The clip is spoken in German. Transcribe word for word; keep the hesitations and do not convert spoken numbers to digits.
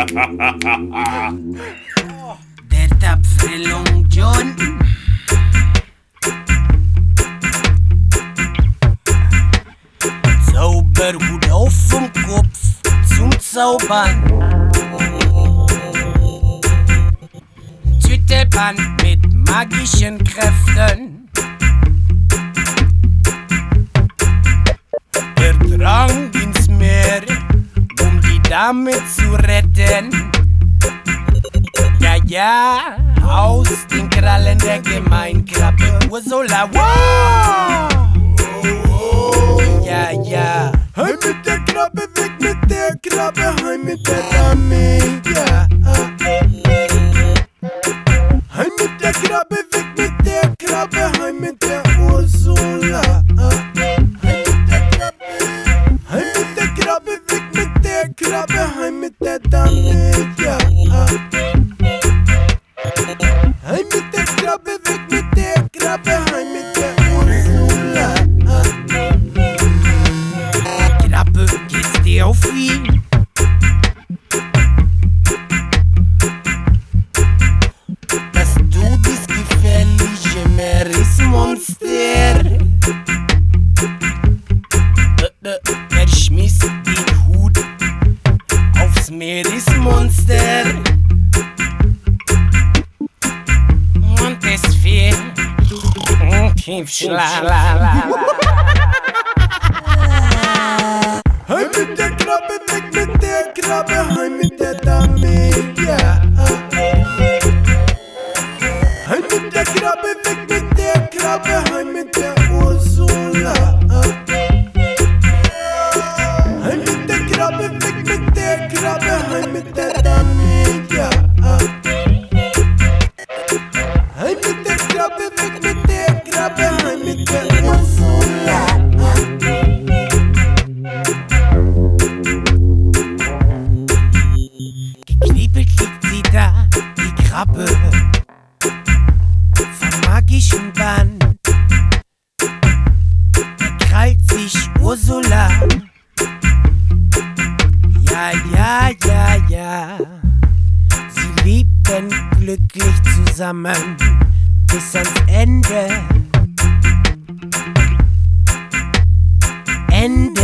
Der tapfere Long John. Zauberhut auf vom Kopf zum Zaubern. Tüttelband mit magischen Kräften. Der Drang ins Meer, um die Dame zu retten. Ja, ja, aus den Krallen der Gemeinkrabbe Ursula. Wow! Ja, ja. Heim mit der Krabbe, weg mit der Krabbe, heim mit der Dame. Ja. Heim mit der Krabbe, weg mit der Krabbe, heim mit der Ursula. Heim mit der Krabbe, weg mit der Krabbe, heim mit der Dame. Ja. Heim mit der Krabbe, weg mit der Krabbe, heim mit der Ursula. Krabbe, geht's dir auf wie? Dass du das gefährliche Meeresmonster. Er schmiss den Hut aufs Meeresmonster. Und es fehlt Tiefschlaf. Heim mit der Krabbe, weg mit der Krabbe, heim mit der Dame. Ja. Heim mit der Krabbe, weg mit der Krabbe, heim mit der Ursula. Heim mit der Krabbe, weg mit der Krabbe, heim mit der Dame. Ja. Heim mit der Krabbe, weg mit der Krabbe, heim mit der Ursula. Geknebelt liegt sie da, die Krabbe, vom magischen Bann. Da krallt sich Ursula. Ja, ja, ja, ja. Sie lebten glücklich zusammen bis ans Ende. Ende.